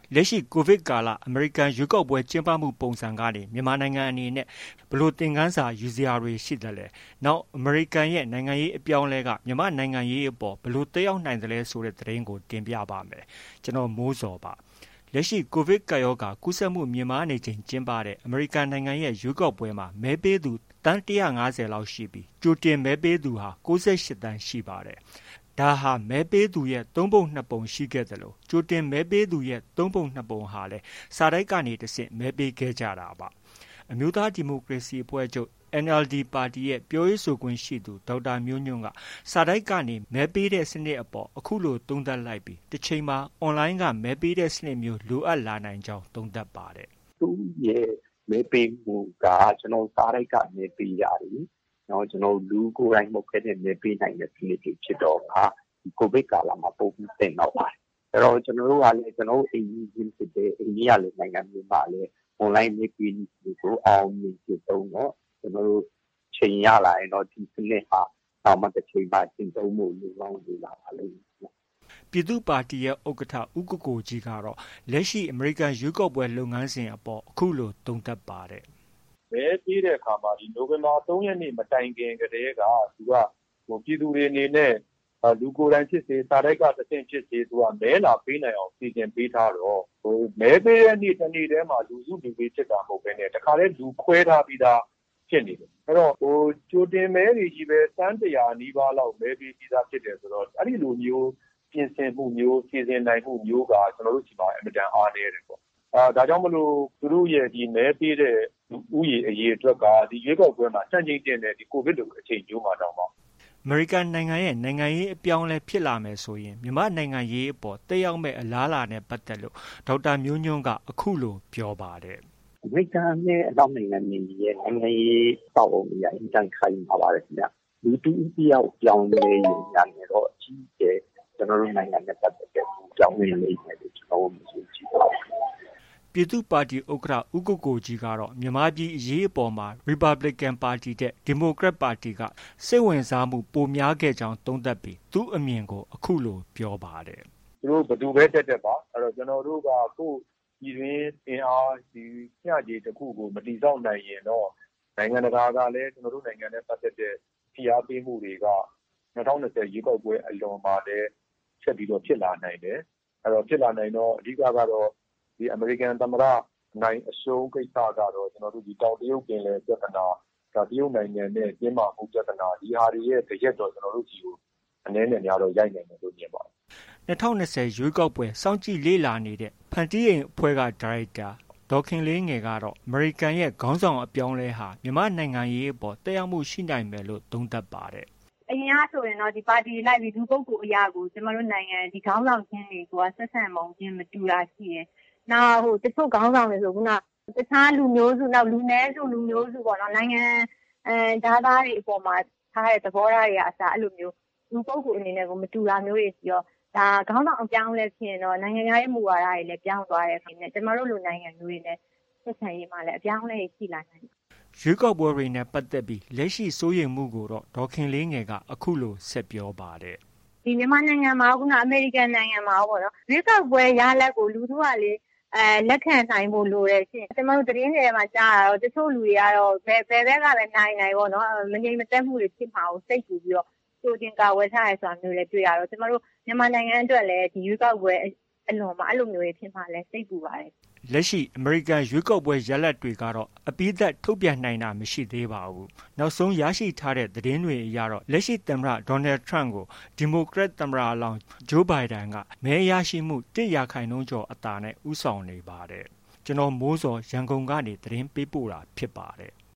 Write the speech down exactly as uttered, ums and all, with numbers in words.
လက်ရှိကိုဗစ်ကာလအမေရိကန်ရွေးကောက်ပွဲကျင်းပမှုပုံစံကနေမြန်မာနိုင်ငံအနေနဲ့ဘယ်လိုသင်ခန်းစာယူစရာတွေရှိသလဲ။နောက်အမေရိကန်ရဲ့နိုင်ငံရေးအပြောင်းအလဲကမြန်မာနိုင်ငံရေးအပေါ်ဘယ်လိုသက်ရောက်နိုင်သလဲဆိုတဲ့သတင်းကိုတင်ပြပါမယ်။ကျွန်တော်မိုးစောပါ။လက်ရှိကိုဗစ်ကပ်ရောဂါကူးစက်မှုမြင့်မားနေချိန်ကျင်းပတဲ့အမေရိကန်နိုင်ငံရဲ့ရွေးကောက်ပွဲမှာမဲပေးသူတန်းတစ်ရာငါးဆယ်လောက်ရှိပြီးကြိုတင်မဲပေးသူဟာကိုးဆယ်ရှစ်တန်းရှိပါတယ်။ဒါဟာမဲပေးသူရဲ့သုံးပုံနှစ်ပုံရှိခဲ့သလိုကြိုတင်မဲပေးသူရဲ့သုံးပုံနှစ်ပုံဟာလည်းစာတိုက်ကနေတဆင့်မဲပေးခဲ့ကြတာပါ။အမျိုးသားဒီမိုကရေစီအဖွဲ့ချုပ် N L D ပါတီရဲ့ပြောရေးဆိုခွင့်ရှိသူဒေါက်တာမျိုးညွန့်ကစာတိုက်ကနေမဲပေးတဲ့စနစ်အပေါ်အခုလိုသုံးသပ်လိုက်ပြီးတစ်ချိန်မှာအွန်လိုင်းကမဲပေးတဲ့စနစ်မျိုးလိုအပ်လာနိုင်ကြောင်းသုံးသပ်ပါတယ်။သူရဲ့မဲပေးမှုကကျွန်တော်စာတိုက်ကနေပေးရတယ်။နော်ကျွန်တော်လူကိုယ်တိုင်မဟုတ်ခဲ့တဲ့မဲပေးနိုင်တဲ့စနစ်တွေဖြစ်တော့ကကိုဗစ်ကာလမှာပုံပြီးတင်တော့ပါတယ်။အဲတော့ကျွန်တော်တို့ကလည်းကျွန်တော်အိမ်ကြီးချင်းဖြစ်တဲ့အိန္ဒိယလည်းနိုင်ငံမျိုးမှာလည်း online မဲပေးမှုကိုအောင်မြင်ဖြစ်တော့ကျွန်တော်တို့ချိန်ရလာရင်တော့ဒီစနစ်ဟာတော့မှတစ်ချိန်မှရှင်းသုံးမှုလူလောင်းလူလာပါလိမ့်မယ်။ပြည်သူ့ပါတီရဲ့ဥက္ကဋ္ဌဦးကိုကိုကြီးကတော့လက်ရှိအမေရိကန်ရွေးကောက်ပွဲလုပ်ငန်းစဉ်အပေါ်အခုလိုသုံးသပ်ပါတယ်။မဲပေးတဲ့အခါမှာဒီနိုဝင်ဘာသုံးရက်နေ့မတိုင်ခင်ကတည်းကသူကဟိုပြည်သူတွေအနေနဲ့လူကိုယ်တိုင်ဖြစ်စေစာတိုက်ကတစ်ဆင့်ဖြစ်စေသူကမဲလာပေးနိုင်အောင်စီစဉ်ပေးထားတော့ဟိုမဲပေးတဲ့နေ့တစ်နေ့တည်းမှာလူစုလူပေးဖြစ်တာမဟုတ်ဘဲနဲ့တခါတည်းလူခွဲထားပြီးသားဖြစ်နေတယ်အဲ့တော့ဟိုကြိုတင်မဲတွေကြီးပဲစမ်းတရာနီးပါးလောက်မဲပေးပြီးသားဖြစ်တယ်ဆိုတော့အဲ့ဒီလိုမျိုးပြင်ဆင်မှုမျိုးစီစဉ်နိုင်မှုမျိုးကကျွန်တော်တို့ဒီမှာအမြဲတမ်းအားနည်းတယ်ပေါ့အာဒါကြောင့်မလို့သူတို့ရဲ့ဒီမဲပေးတဲ့ဥယျာဉ်အရေးအတွက်ကဒီရွေးကောက်ပွဲမှာစံချိန်တင်တဲ့ဒီကိုဗစ်လိုအချိန်မျိုးမှာတောင်မှအမေရိကန်နိုင်ငံရဲ့နိုင်ငံရေးအပြောင်းအလဲဖြစ်လာမယ်ဆိုရင်မြန်မာနိုင်ငံရေးအပေါ်တက်ရောက်မဲ့အလားအလာနဲ့ပတ်သက်လို့ဒေါက်တာမျိုးညွန့်ကအခုလိုပြောပါတယ်။အမေရိကန်နဲ့အနောက်နိုင်ငံတွေရဲ့နိုင်ငံရေးတောက်အောင်ရအင်တန်ခိုင်ပါပါတယ်ခင်ဗျ။လူတူတယောက်ပြောင်းလဲရင်ညာတော့အကြီးကျယ်ကျွန်တော်တို့နိုင်ငံနဲ့ပတ်သက်တဲ့ကြောင်းရင်းလေးတွေကျွန်တော်မရှိကြည့်ပါဘူးပြည်သူ့ပါတီဥက္ကဋ္ဌဦးကိုကိုကြီးကတော့မြန်မာပြည်အရေးအပေါ်မှာ Republican ပါတီတဲ့ Democrat ပါတီကစိတ်ဝင်စားမှုပိုများခဲ့ကြောင်းသုံးသပ်ပြီးသူ့အမြင်ကိုအခုလိုပြောပါတယ်။သူတို့ဘယ်သူပဲတက်တက်ပါအဲ့တော့ကျွန်တော်တို့ကကိုယ်ပြည်တွင်းအင်အားဒီညကြီးတစ်ခုကိုမတိစောက်နိုင်ရင်တော့နိုင်ငံတကာကလည်းကျွန်တော်တို့နိုင်ငံနဲ့ပတ်သက်တဲ့ဖိအားပေးမှုတွေက၂၀၂၀ရွေးကောက်ပွဲအလွန်မှာလည်းဆက်ပြီးတော့ဖြစ်လာနိုင်တယ်အဲ့တော့ဖြစ်လာနိုင်တော့အဓိကကတော့ဒီအမေရိကန်သမ္မတနိုင်အရှုံးကိစ္စကတော့ကျွန်တော်တို့ဒီတောင်တရုတ်ပင်လယ်ပြဿနာဒါတရုတ်နိုင်ငံနဲ့ကျင်းပမှုပြဿနာဒီဟာတွေရဲ့တရက်တော့ကျွန်တော်တို့ဒီကိုအနည်းနဲ့များတော့ရိုက်နိုင်တယ်လို့မြင်ပါတယ်။၂၀၂၀ရွေးကောက်ပွဲစောင့်ကြည့်လေ့လာနေတဲ့ဖန်တီးရင်အဖွဲ့ကဒါရိုက်တာဒေါ်ခင်လေးငယ်ကတော့အမေရိကန်ရဲ့ခေါင်းဆောင်အပြောင်းလဲဟာမြန်မာနိုင်ငံရေးအပေါ်တက်ရောက်မှုရှိနိုင်မယ်လို့သုံးသပ်ပါတယ်။အရင်ကဆိုရင်တော့ဒီပါတီလိုက်ပြီးလူပုဂ္ဂိုလ်အရာကိုကျမတို့နိုင်ငံဒီခေါင်းဆောင်ချင်းတွေကဆက်ဆံပုံချင်းမတူတာရှိတယ်။နောက်ဟိုတချို့ခေါင်းဆောင်တွေဆိုခုနတခြားလူမျိုးစုနောက်လူနည်းစုလူမျိုးစုပေါ့နော်နိုင်ငံအဲဓာတ်သားတွေအပေါ်မှာထားတဲ့သဘောထားတွေအစားအဲ့လိုမျိုးလူပုဂ္ဂိုလ်အနေနဲ့ကိုမတူတာမျိုးတွေရှိတော့ဒါခေါင်းဆောင်အပြောင်းလဲဖြစ်ရင်တော့နိုင်ငံရေးမူဝါဒတွေလည်းပြောင်းသွားတဲ့ဖြစ်နေကျမတို့လူနိုင်ငံမျိုးတွေနဲ့ဆက်ဆံရေးမှာလည်းအပြောင်းအလဲရှိလာနိုင်တယ်ရွေးကောက်ပွဲတွေနဲ့ပတ်သက်ပြီးလက်ရှိစိုးရိမ်မှုကိုတော့ဒေါ်ခင်လေးငယ်ကအခုလိုဆက်ပြောပါတယ်ဒီမြန်မာနိုင်ငံမှာခုနအမေရိကန်နိုင်ငံမှာပေါ့နော်ရွေးကောက်ပွဲရလဒ်ကိုလူထုကလေအဲလက်ခံနိုင်ဖို့လိုတယ်ရှင်ကျွန်တော်တို့သတင်းတွေမှာကြားရတော့တချို့လူတွေကတော့ဘယ်ဘယ်ဘက်ကပဲနိုင်နိုင်ပေါ့နော်မငြိမ်မသက်မှုတွေဖြစ်မှာကိုစိတ်ပူပြီးတော့ကြိုတင်ကာဝယ်ထားရဆိုတာမျိုးလည်းတွေ့ရတော့ကျွန်တော်တို့မြန်မာနိုင်ငံအတွက်လည်းဒီရွေးကောက်ပွဲအလွန်မှာအဲ့လိုမျိုးတွေဖြစ်မှာလည်းစိတ်ပူပါတယ်လက်ရှိအမေရိကန်ရွေးကောက်ပွဲရလဒ်တွေကတော့အပြီးသက်ထုတ်ပြန်နိုင်တာမရှိသေးပါဘူး။နောက်ဆုံးရရှိထားတဲ့သတင်းတွေအရတော့လက်ရှိသမ္မတဒေါ်နယ်ထရန့်ကိုဒီမိုကရက်သမ္မတလောင်းဂျိုးဘိုင်ဒန်ကမဲရရှိမှုတစ်ရာခိုင်နှုန်းကျော်အသာနဲ့ဦးဆောင်နေပါတယ်။ကျွန်တော်မိုးစောရန်ကုန်ကနေသတင်းပေးပို့တာဖြစ်ပါတယ်။